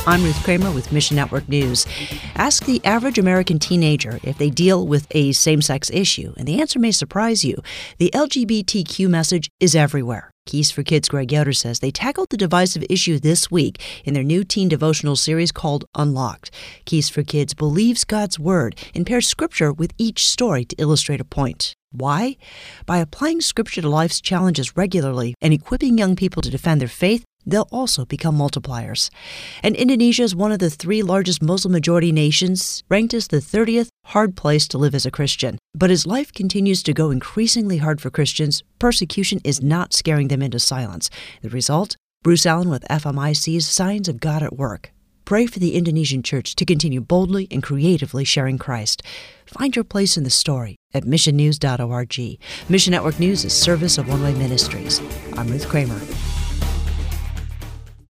I'm Ruth Kramer with Mission Network News. Ask the average American teenager if they deal with a same-sex issue, and the answer may surprise you. The LGBTQ message is everywhere. Keys for Kids' Greg Yoder says they tackled the divisive issue this week in their new teen devotional series called Unlocked. Keys for Kids believes God's Word and pairs Scripture with each story to illustrate a point. Why? By applying Scripture to life's challenges regularly and equipping young people to defend their faith, they'll also become multipliers. And Indonesia is one of the 3 largest Muslim-majority nations, ranked as the 30th hard place to live as a Christian. But as life continues to go increasingly hard for Christians, persecution is not scaring them into silence. The result? Bruce Allen with FMI sees signs of God at work. Pray for the Indonesian church to continue boldly and creatively sharing Christ. Find your place in the story at missionnews.org. Mission Network News is service of One Way Ministries. I'm Ruth Kramer.